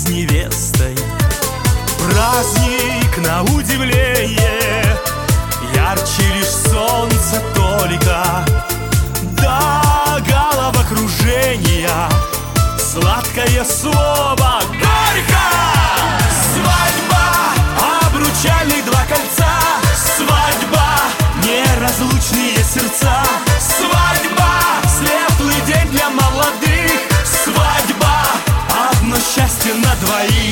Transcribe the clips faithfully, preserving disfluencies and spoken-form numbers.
с невестой. Праздник на удивление, ярче лишь солнце только. До головокружения сладкое слово горько. Свадьба, обручальных два кольца. Свадьба, неразлучные сердца. Свадьба, светлый день для молодых. Свадьба, одно счастье на двоих.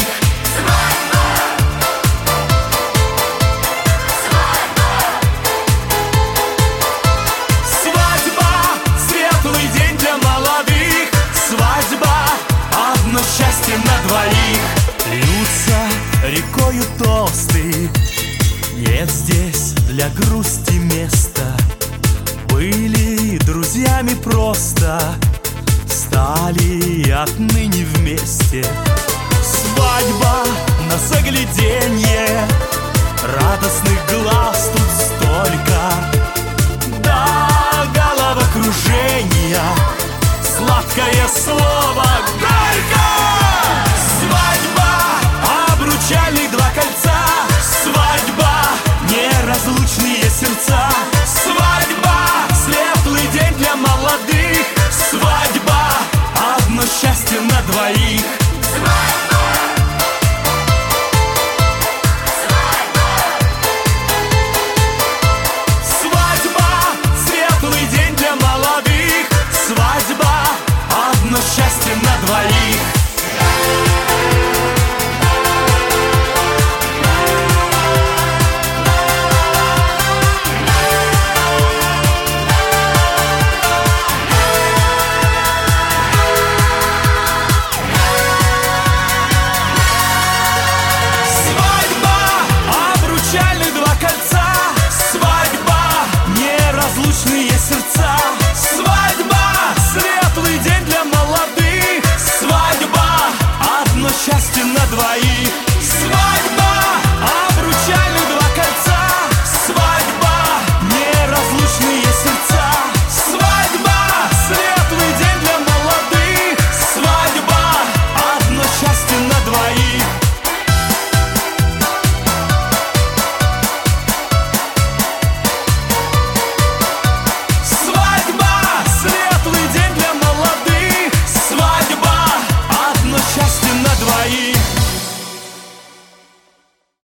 Счастье на двоих. Льются рекою тосты, нет здесь для грусти места. Были друзьями просто, стали отныне вместе. Свадьба на загляденье, радостных глаз тут столько. До головокружения сладкое слово горько. Свадьба, обручальных два кольца. Свадьба, неразлучные сердца. Свадьба, светлый день для молодых. Свадьба, одно счастье на двоих. Свадьба, светлый день для молодых. Свадьба, одно счастье на двоих. Сердца. Свадьба, светлый день для молодых. Свадьба, одно счастье на двоих.